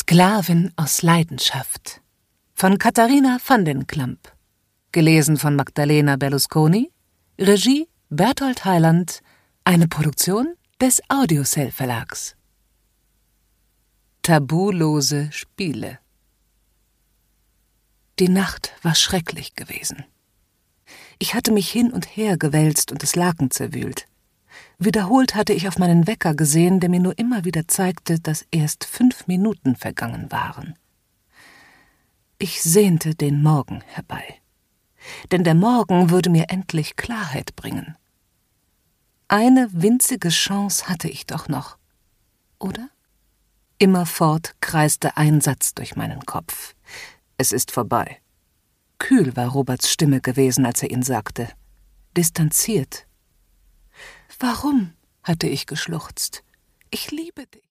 Sklavin aus Leidenschaft von Katharina van den Klamp. Gelesen von Magdalena Berlusconi. Regie Berthold Heiland. Eine Produktion des Audiocell Verlags. Tabulose Spiele. Die Nacht war schrecklich gewesen. Ich hatte mich hin und her gewälzt und das Laken zerwühlt. Wiederholt hatte ich auf meinen Wecker gesehen, der mir nur immer wieder zeigte, dass erst 5 Minuten vergangen waren. Ich sehnte den Morgen herbei. Denn der Morgen würde mir endlich Klarheit bringen. Eine winzige Chance hatte ich doch noch. Oder? Immerfort kreiste ein Satz durch meinen Kopf. Es ist vorbei. Kühl war Roberts Stimme gewesen, als er ihn sagte. Distanziert. »Warum?« hatte ich geschluchzt. »Ich liebe dich.«